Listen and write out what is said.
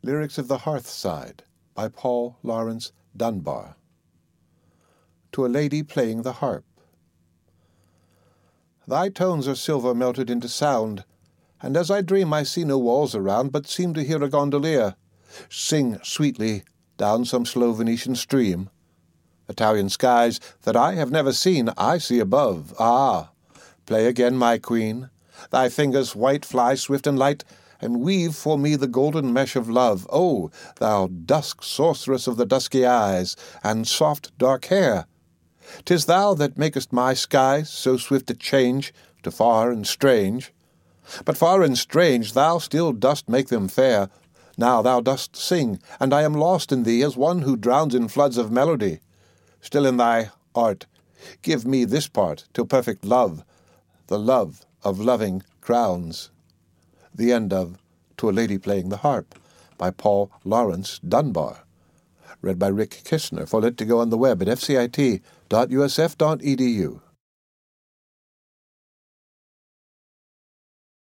Lyrics of the Hearthside by Paul Laurence Dunbar. To a Lady Playing the Harp. Thy tones are silver melted into sound, and as I dream I see no walls around, but seem to hear a gondolier sing sweetly down some slow Venetian stream. Italian skies that I have never seen I see above. Ah, play again, my queen. Thy fingers white fly swift and light, and weave for me the golden mesh of love. O, thou dusk sorceress of the dusky eyes and soft dark hair! 'Tis thou that makest my skies so swift to change to far and strange. But far and strange thou still dost make them fair. Now thou dost sing, and I am lost in thee as one who drowns in floods of melody. Still in thy art, give me this part till perfect love, the love of loving crowns. The end of To a Lady Playing the Harp by Paul Laurence Dunbar. Read by Rick Kistner. For Lit to go on the web at fcit.usf.edu.